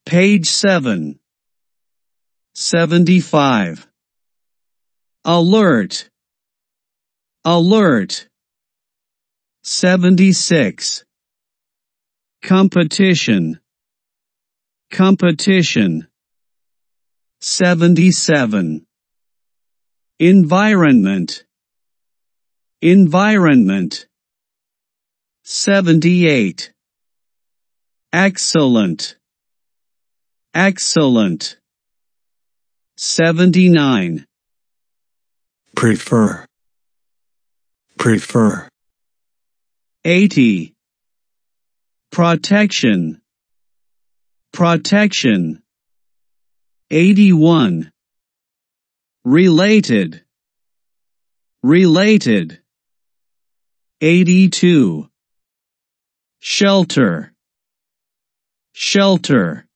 Page 7. 75. Alert. Alert. 76. Competition. Competition. 77. Environment. Environment. 78. Excellent. Excellent. 79. Prefer. Prefer. 80. Protection. Protection. 81. Related. Related. 82. Shelter. Shelter.